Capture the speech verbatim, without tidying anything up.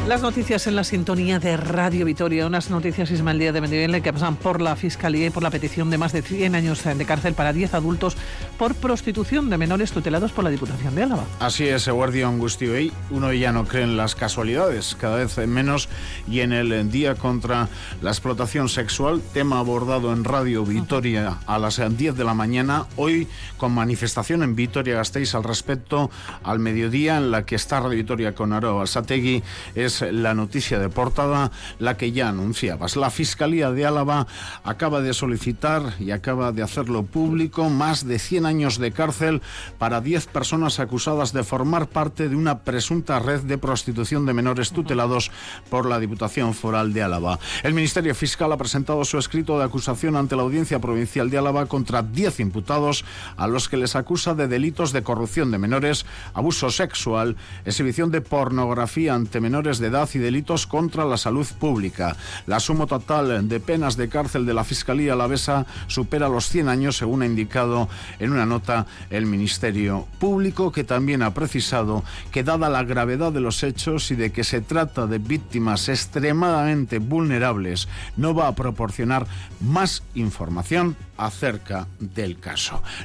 Las noticias en la sintonía de Radio Vitoria, unas noticias, Ismael Díaz de Mendivelle, que pasan por la Fiscalía y por la petición de más de cien años de cárcel para diez adultos por prostitución de menores tutelados por la Diputación de Álava. Así es, Eguardión Gustioei. Uno ya no cree en las casualidades, cada vez menos, y en el Día contra la Explotación Sexual, tema abordado en Radio Vitoria a las diez de la mañana, hoy con manifestación en Vitoria-Gasteiz al respecto, al mediodía, en la que está Radio Vitoria con Aroa Alsategui. Es la noticia de portada la que ya anunciabas. La Fiscalía de Álava acaba de solicitar y acaba de hacerlo público más de cien años de cárcel para diez personas acusadas de formar parte de una presunta red de prostitución de menores tutelados por la Diputación Foral de Álava. El Ministerio Fiscal ha presentado su escrito de acusación ante la Audiencia Provincial de Álava contra diez imputados a los que les acusa de delitos de corrupción de menores, abuso sexual, exhibición de pornografía ante menores de edad y delitos contra la salud pública. La suma total de penas de cárcel de la Fiscalía alavesa supera los cien años, según ha indicado en una nota el Ministerio Público, que también ha precisado que, dada la gravedad de los hechos y de que se trata de víctimas extremadamente vulnerables, no va a proporcionar más información acerca del caso.